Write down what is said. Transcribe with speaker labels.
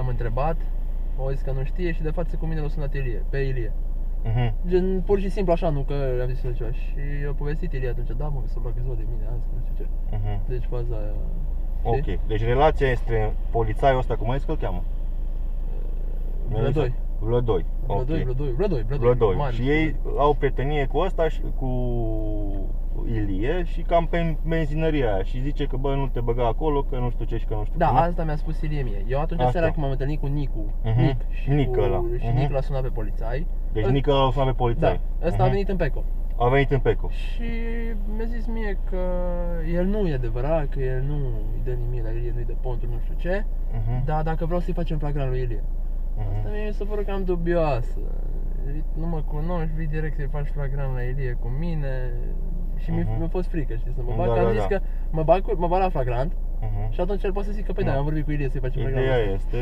Speaker 1: l-am întrebat, m-a zis că nu știe și de față cu mine l-a sunat pe Ilie. Gen, pur și simplu așa, nu că am zis ceva. Și a povestit Ilie atunci, da mă, că s-a luat câțiva de mine azi, nu știu ce. Deci faza aia.
Speaker 2: Ok, deci relația este polițaiul ăsta, cum ai zis că îl cheamă?
Speaker 1: Vlădoi.
Speaker 2: Vlădoi.
Speaker 1: Vlădoi.
Speaker 2: Și ei au prietenie cu ăsta și cu Ilie și cam pe benzinăria aia și zice că bă, nu te băga acolo, că nu știu ce și că nu știu
Speaker 1: Da,
Speaker 2: cum.
Speaker 1: asta mi-a spus Ilie mie. Eu atunci seara când m-am întâlnit cu Nicu,
Speaker 2: Nic ăla.
Speaker 1: și Nic l-a sunat pe polițai.
Speaker 2: Deci Nic l-a sunat pe polițai.
Speaker 1: Da, ăsta a venit în Peco.
Speaker 2: A venit în Peco.
Speaker 1: Și mi-a zis mie că el nu e adevărat, că el nu îi dă nimic la Ilie, nu-i dă ponturi, nu știu ce. Dar dacă vreau să-i facem flagrant lui Ilie. Asta mie mi s-a părut cam dubioasă. Nu mă cunoști, vii direct să-i faci flagrant la Ilie cu mine. Și mi-a fost frică, știi, să mă bag, că am zis că mă bag la flagrant. Și atunci el poate să zic că, păi da, am vorbit cu Ilie să-i facem flagrant.
Speaker 2: Ideea este